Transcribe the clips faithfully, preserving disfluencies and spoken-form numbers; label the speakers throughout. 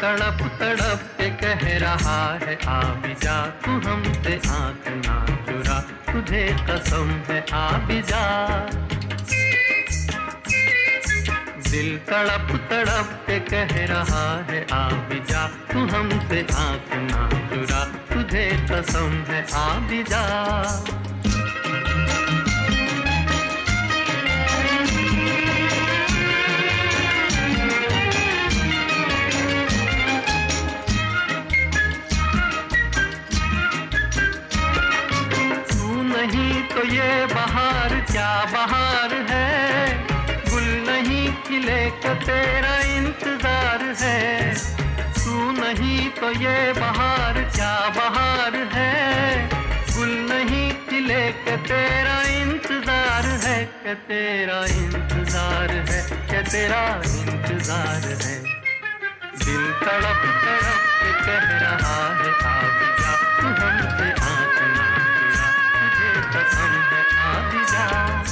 Speaker 1: तड़प तड़प के कह रहा है आ भी जा, तू हमसे आँख ना चुरा, तुझे कसम है आ भी जा। दिल तड़प तड़प के कह रहा है आ भी जा, तू हमसे आँख ना चुरा, तुझे कसम है आ भी जा। तो ये बहार क्या बहार है, गुल नहीं खिले का तेरा इंतजार है। तू नहीं तो ये बहार क्या बहार है, गुल नहीं खिले का तेरा इंतजार है, के तेरा इंतजार है, के तेरा इंतजार है। दिल तड़प तड़प के कह रहा है आ भी जा, तू हमसे आँख ना चुरा, तुझे कसम है आ भी जा।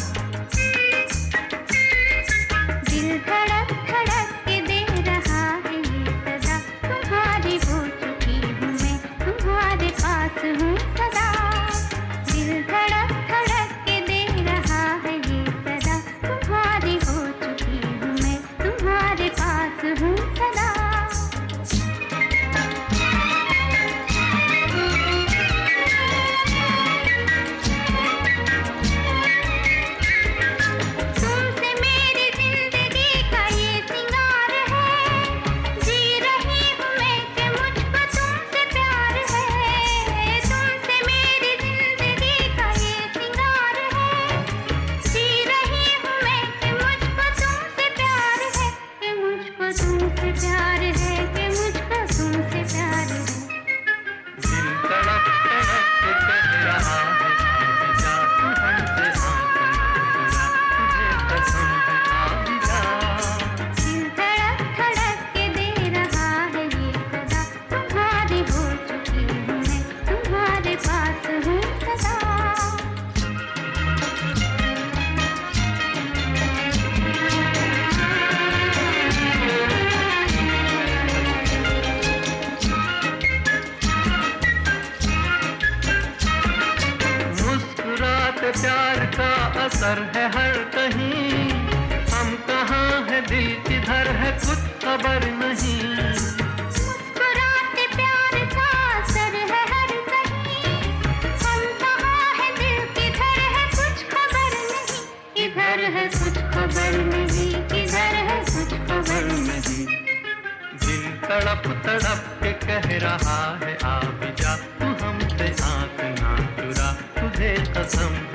Speaker 2: दिल धड़क धड़क के दे रहा है ये सदा, तुम्हारी हो चुकी हूँ मैं, तुम्हारे पास हूँ सदा। दिल धड़क धड़क के दे रहा है ये सदा, तुम्हारी हो चुकी हूँ मैं, तुम्हारे पास हूँ सदा। प्यार है कि मुझको तुमसे प्यार है।
Speaker 1: दिल तड़प तड़प के कह रहा है आ भी जा, तू हमसे आँख ना चुरा, तुझे कसम है आ भी जा।
Speaker 2: दिल धड़क धड़क के दे रहा है ये सदा, तुम्हारी हो चुकी हूँ मैं, तुम्हारे पास हूँ सदा।
Speaker 1: प्यार का असर है हर कहीं, हम कहाँ है दिल किधर है कुछ खबर नहीं।
Speaker 2: मुस्कुराते प्यार का असर है हर कहीं, हम कहाँ है दिल किधर है कुछ खबर नहीं। किधर है कुछ खबर नहीं, किधर है कुछ खबर नहीं।
Speaker 1: दिल तड़प तड़प के कह रहा है आ भी जा, तू हमसे आँख ना चुरा, तुझे कसम